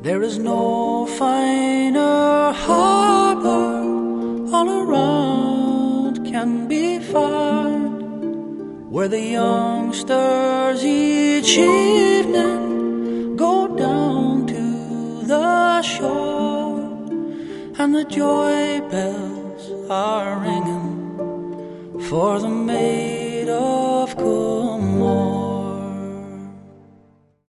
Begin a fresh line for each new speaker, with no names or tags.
There is no finer harbor all around can be found, where the youngsters each evening go down to the shore, and the joy bells are ringing for the maid of